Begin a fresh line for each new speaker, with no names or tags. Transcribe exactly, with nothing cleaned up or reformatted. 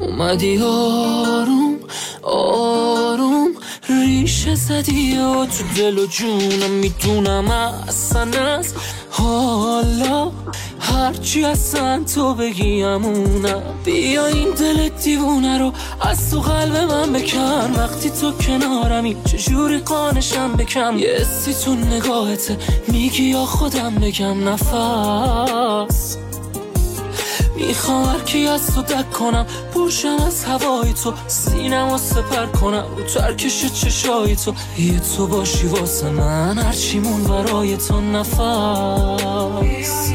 اومدی آروم آروم ریشه زدی و تو دل و جونم میدونم اصلا از حالا هرچی اصلا تو بگی امونم. بیا این دل دیوونه رو از تو قلب من بکن، وقتی تو کنارمی چجوری قانشم بکم. یه حسی تو نگاهته میگی یا خودم بگم نفس. میخوام هرکی از تو دک کنم، پرشم از هوای تو، سینم و سپر کنم رو ترکش چشای تو. یه تو باشی واسه من هرچی مون برای تو نفس.